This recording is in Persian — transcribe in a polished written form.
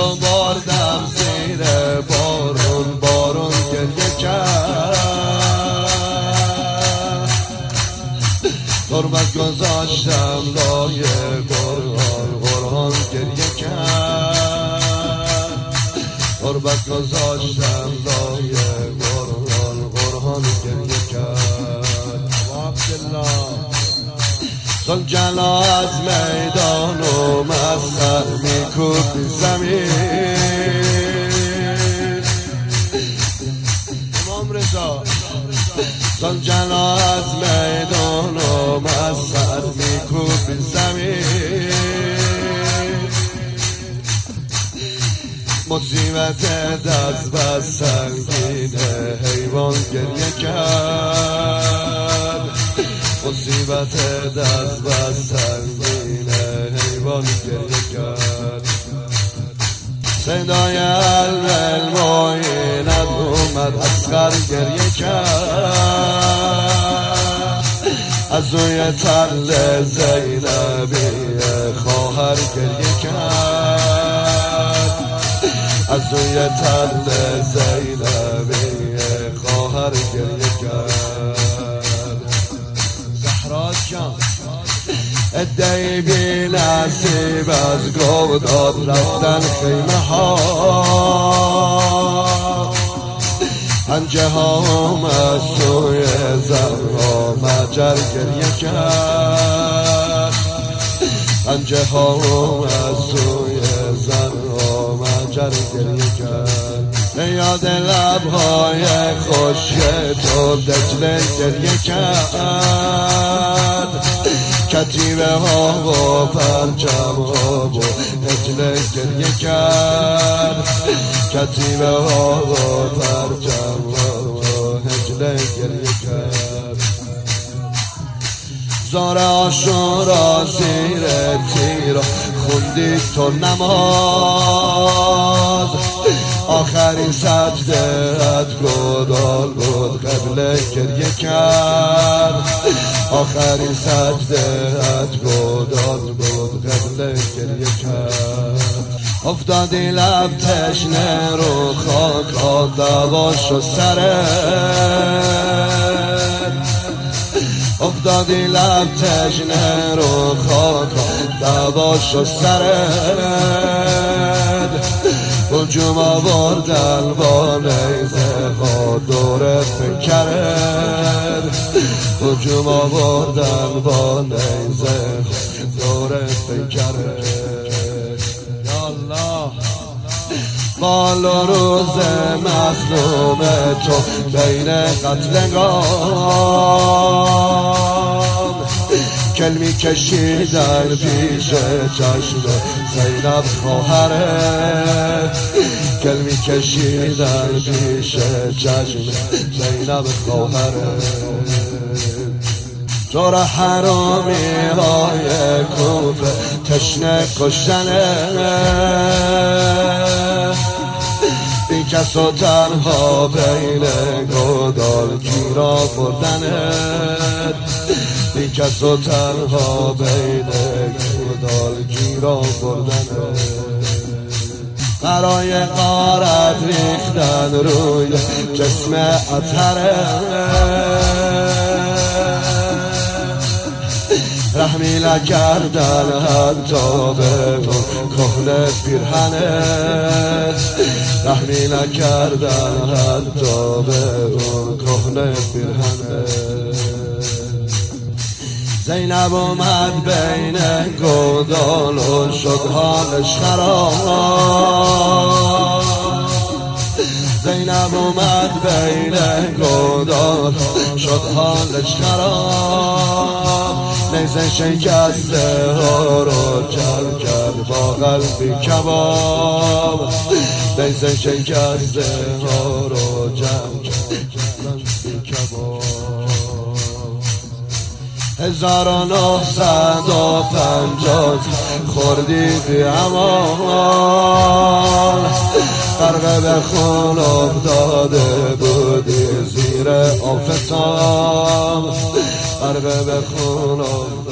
تو بردم زیر بارون، بارون گریه کرد. تربت گذاشتم لای قرآن، قرآن گریه کرد. تربت گذاشتم لای قرآن، قرآن گریه کرد. عبدالله زلجلا از میدان اومد، سر میکوب زمین. امام رضا زلجلا از میدان اومد، سر میکوب زمین. مصیبت دست بس سنگینه، حیوان گریه کرد. مصیبت دست بس سنگینه، حیوان گریه کرد. صدای المعینت اومد، اصغر گریه کرد. از روی تل زینبی خواهر گریه کرد. از روی تل زینبی خواهر گریه کرد. زهرا جان ادعی بی نصیب از گوداد رفتن خیمه ها. پنجه هام از سوی زهرا مجر گریه کرد. پنجه هام از سوی زهرا مجر گریه کرد. یاد لبهای خوشی تو دجله گریه کرد. کتیبه ها و پرچم ها و دجله گریه کرد. کتیبه ها و پرچم ها و دجله گریه کرد. زار عاشورا زیر تیر خوندی تو نماز. آخرین سجده ات گودال بود، قبله گریه کرد. آخرین سجده ات گودال بود، قبله گریه کرد. افتادی لب تشنه رو خاک، آدواش و سرت. افتادی لب تشنه رو خاک، آدواش و سرت. هجوم آوردن با نیزه ها دور فکرت. هجوم آوردن با نیزه دور فکرت. یا الله مال و روز مظلوم تو بین قتلگان. کلمی کشیدن پیش چشم زینب خواهرت. کلمی کشیدن پیش چشم زینب خواهرت. تو را حرامی های کوفه تشنه کشتنت. بی کس و تنها بین گودال گیرا بردنت. بی کس و تنها بین گودال گیرا بردنت. برای غارت ریختن روی جسم اطهرت. رحمی نکردن حتی به اون کهنه پیرهنت. رحمی نکردن حتی به اون کهنه پیرهنت. زینب اومد بین گودال و شد حالش خراب. زینب اومد بین گودال شد حالش خراب. نیزه شکسته ها رو جمع کرد با قلبی کباب. نیزه شکسته ها رو جمع کرد با قلبی کباب. 1950 خوردی بی امان. غرق به خون افتاده بودی زیر آفتاب. غرق به خون